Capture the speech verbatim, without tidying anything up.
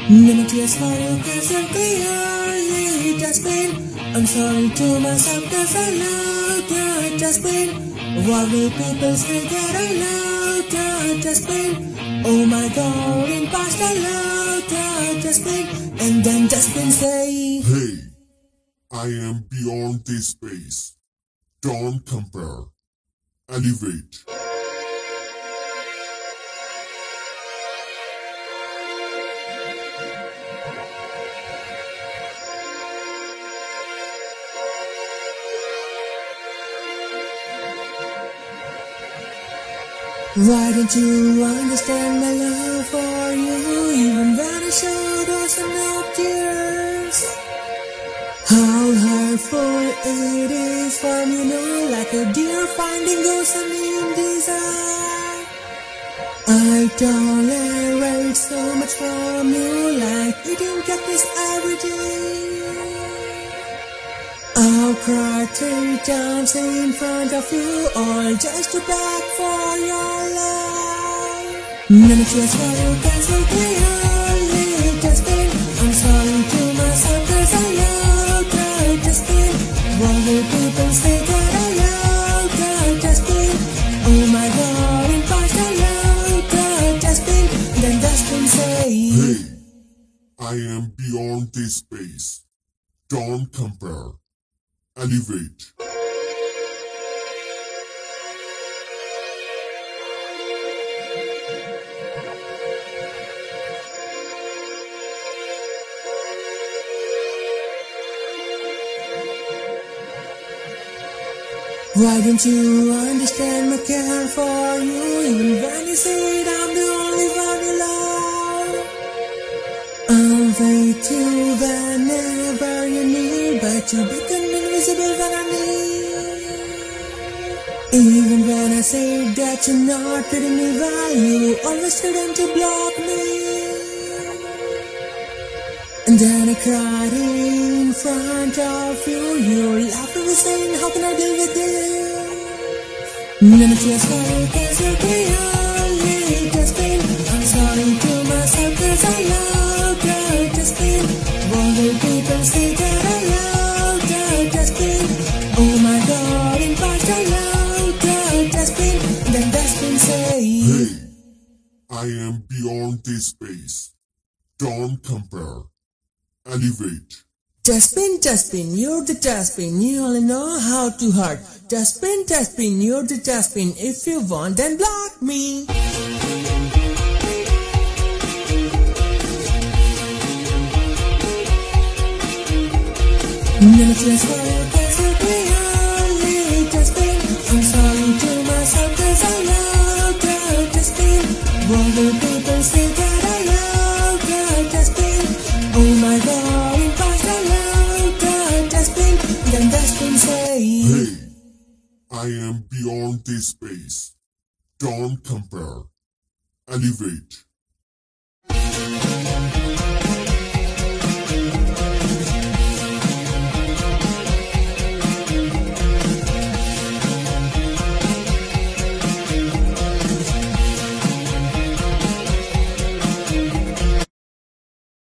Many tears for you cause I'm clearly just been. I'm sorry to myself cause I loved you just been. What will people say that I loved you just been? Oh my god, in past I loved you just been. And then just been say, hey, I am beyond this space. Don't compare. Elevate. why don't you understand my love for you, even when I showed us no tears? How hurtful it is from you know, like a deer finding ghosts in desire. I tolerate so much from you, like eating cactus every day. I'll cry three times in front of you, all just to beg for your love. None of tears for you can so clearly just been. I'm sorry to myself cause I loved you just been. What will people say that I loved you just been? Oh my god, in past I loved you just been. Then just been say, hey, I am beyond this space. Don't compare. Elevate. why don't you understand my care for you, even when you say I'm the only one you love? I'll wait you whenever you need, but you become invisible when I need. Even when I say that you're not treating me well, you always threaten to block me. And then I cried in front of you, you laughed and was saying, how can I deal with this? None of tears for you cause you're clearly just been. I'm sorry to myself cause I loved you just been. What will people say that I loved you just been? Oh my god, in past I loved you just been. Then just been say, hey, I am beyond this space. Don't compare. Elevate. Dustbin, dustbin, you're the dustbin, you only know how to hurt. Dustbin, dustbin, you're the dustbin, if you want then block me. None of tears for you cause you're clearly dustbin. I'm sorry to myself cause I loved you dustbin. What will people say that I loved you dustbin? Oh my god, in past I loved you dustbin. Then dustbin say, hey, I am beyond this space. Don't compare. Elevate.